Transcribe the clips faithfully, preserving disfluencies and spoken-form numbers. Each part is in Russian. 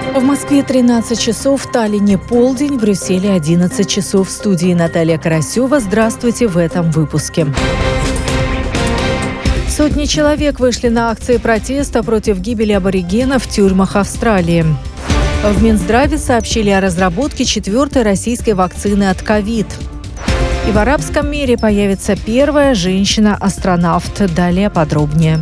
В Москве тринадцать часов, в Таллине полдень, в Брюсселе одиннадцать часов. В студии Наталья Карасева. Здравствуйте в этом выпуске. Сотни человек вышли на акции протеста против гибели аборигенов в тюрьмах Австралии. В Минздраве сообщили о разработке четвертой российской вакцины от ковид. И в арабском мире появится первая женщина-астронавт. Далее подробнее.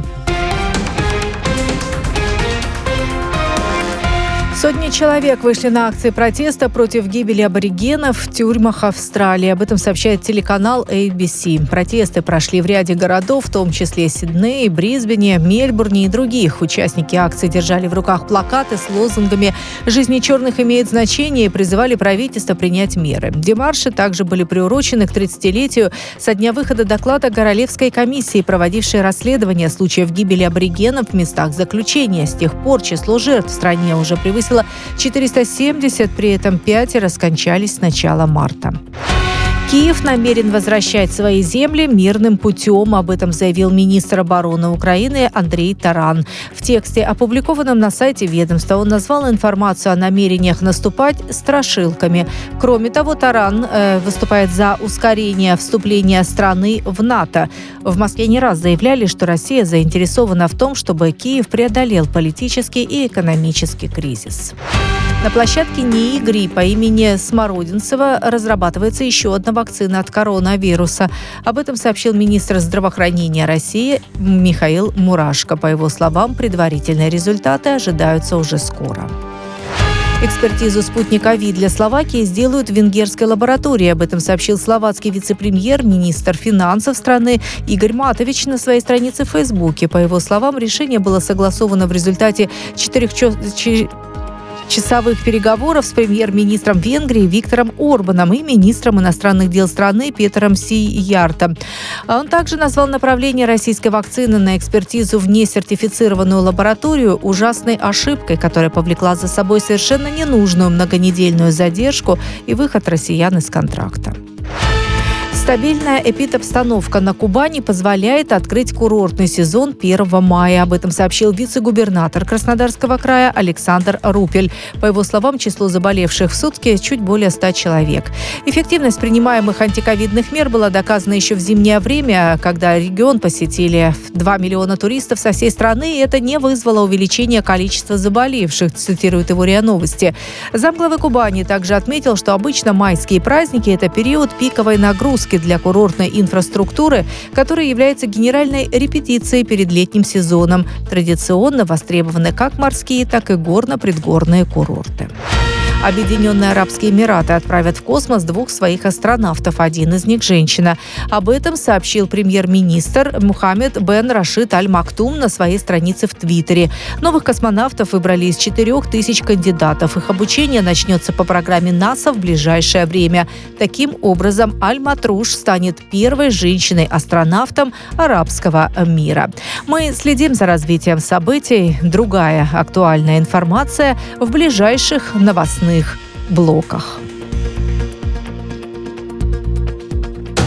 Сотни человек вышли на акции протеста против гибели аборигенов в тюрьмах Австралии. Об этом сообщает телеканал эй би си. Протесты прошли в ряде городов, в том числе Сиднее, Брисбене, Мельбурне и других. Участники акции держали в руках плакаты с лозунгами «Жизни черных имеет значение» и призывали правительство принять меры. Демарши также были приурочены к тридцатилетию со дня выхода доклада Королевской комиссии, проводившей расследование случаев гибели аборигенов в местах заключения. С тех пор число жертв в стране уже превысило четыреста семьдесят, при этом пятеро скончались с начала марта. Киев намерен возвращать свои земли мирным путем. Об этом заявил министр обороны Украины Андрей Таран. В тексте, опубликованном на сайте ведомства, он назвал информацию о намерениях наступать страшилками. Кроме того, Таран э, выступает за ускорение вступления страны в НАТО. В Москве не раз заявляли, что Россия заинтересована в том, чтобы Киев преодолел политический и экономический кризис. На площадке НИИ ГРИ по имени Смородинцева разрабатывается еще одна вакцина от коронавируса. Об этом сообщил министр здравоохранения России Михаил Мурашко. По его словам, предварительные результаты ожидаются уже скоро. Экспертизу спутника ВИ для Словакии сделают в венгерской лаборатории. Об этом сообщил словацкий вице-премьер, министр финансов страны Игорь Матович на своей странице в Фейсбуке. По его словам, решение было согласовано в результате четырех часовых переговоров с премьер-министром Венгрии Виктором Орбаном и министром иностранных дел страны Петером Сиярто. Он также назвал направление российской вакцины на экспертизу в несертифицированную лабораторию ужасной ошибкой, которая повлекла за собой совершенно ненужную многонедельную задержку и выход россиян из контракта. Стабильная эпидобстановка на Кубани позволяет открыть курортный сезон первого мая. Об этом сообщил вице-губернатор Краснодарского края Александр Рупель. По его словам, число заболевших в сутки чуть более ста человек. Эффективность принимаемых антиковидных мер была доказана еще в зимнее время, когда регион посетили два миллиона туристов со всей страны, и это не вызвало увеличения количества заболевших, цитирует его РИА Новости. Замглавы Кубани также отметил, что обычно майские праздники – это период пиковой нагрузки для курортной инфраструктуры, которая является генеральной репетицией перед летним сезоном. Традиционно востребованы как морские, так и горно-предгорные курорты. Объединенные Арабские Эмираты отправят в космос двух своих астронавтов, один из них – женщина. Об этом сообщил премьер-министр Мухаммед бен Рашид Аль Мактум на своей странице в Твиттере. Новых космонавтов выбрали из четырех тысяч кандидатов. Их обучение начнется по программе НАСА в ближайшее время. Таким образом, Аль Матруш станет первой женщиной-астронавтом арабского мира. Мы следим за развитием событий. Другая актуальная информация в ближайших новостных блоках.